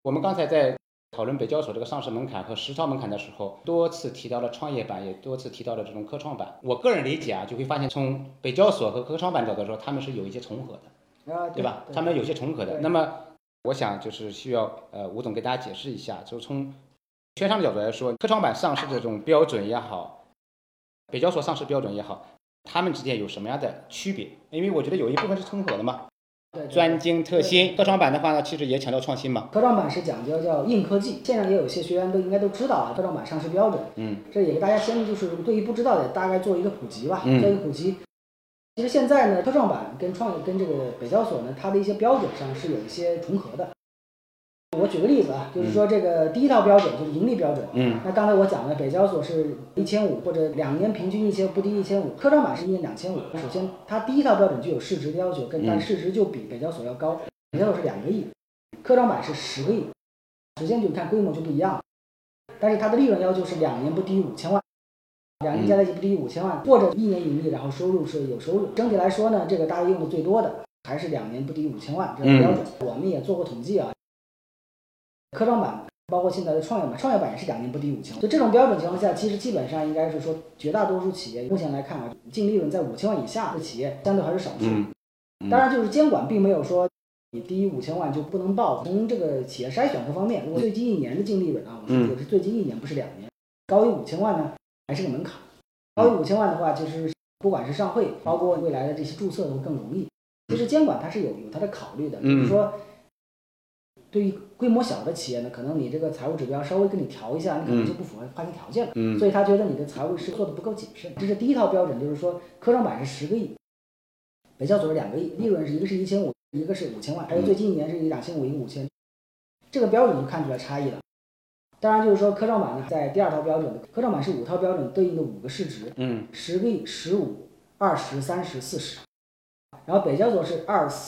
我们刚才在讨论北交所这个上市门槛和实操门槛的时候，多次提到了创业板，也多次提到了这种科创板。我个人理解啊，就会发现从北交所和科创板角度说，他们是有一些重合的，对吧？他们有些重合的。那么我想就是需要吴总给大家解释一下，就从券商的角度来说，科创板上市的这种标准也好，北交所上市标准也好，他们之间有什么样的区别？因为我觉得有一部分是重合的嘛。专精特新，科创板的话呢，其实也强调创新嘛。 科创板是讲究叫硬科技，现在也有些学员应该都知道啊，科创板上市标准。这也给大家先就是对于不知道的大概做一个普及吧，做一个普及。其实现在呢，科创板跟这个北交所呢，它的一些标准上是有一些重合的。我举个例子啊，就是说这个第一套标准就是盈利标准。那刚才我讲了，北交所是1500或者2年平均1000不低1500，科创板是1年2500。首先，它第一套标准就有市值的要求，但市值就比北交所要高。北交所是2个亿，科创板是10个亿。首先就看规模就不一样，但是它的利润要求是2年不低于5000万，2年加在一起不低于5000万，或者1年盈利，然后收入是有收入。整体来说呢，这个大家用的最多的还是2年不低于5000万这个标准。我们也做过统计啊。科创板包括现在的创业板，创业板也是2年不低于5000万。就这种标准情况下，其实基本上应该是说，绝大多数企业目前来看啊，净利润在5000万以下的企业相对还是少数。当然，就是监管并没有说你低于5000万就不能报。从这个企业筛选各方面，如果最近1年的净利润啊，我说也是最近1年，不是2年，高于5000万呢，还是个门槛。高于5000万的话，其实不管是上会，包括未来的这些注册都更容易。其实监管它是有它的考虑的，比如说。对于规模小的企业呢，可能你这个财务指标稍微给你调一下，你可能就不符合发行条件了。所以他觉得你的财务是做的不够谨慎。这是第一套标准，就是说科创板是10个亿，北交所是2个亿，利润是一个是1500，一个是5000万，还有最近1年是一个2500，一个5000，这个标准就看出来差异了。当然就是说科创板呢，在第二套标准，科创板是5套标准对应的5个市值，10个亿、15、20、30、40，然后北交所是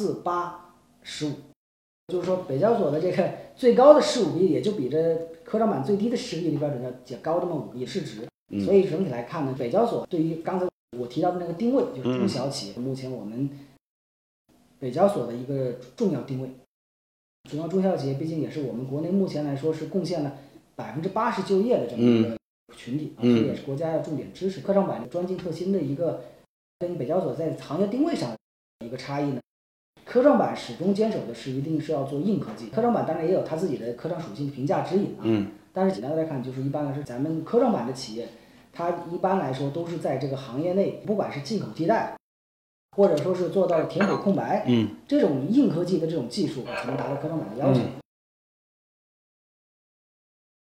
2、4、8、15。就是说，北交所的这个最高的15个亿，也就比这科创板最低的10个亿的标准要高这么5个亿市值。所以整体来看呢，北交所对于刚才我提到的那个定位，就是中小企业，目前我们北交所的一个重要定位。主要中小企业毕竟也是我们国内目前来说是贡献了80%就业的这么一个群体所以也是国家要重点支持。科创板专精特新的一个跟北交所在行业定位上的一个差异呢。科创板始终坚守的是一定是要做硬科技，科创板当然也有它自己的科创属性的评价指引但是简单的来看，就是一般来说，咱们科创板的企业，它一般来说都是在这个行业内，不管是进口替代，或者说是做到填补空白，这种硬科技的这种技术才能达到科创板的要求。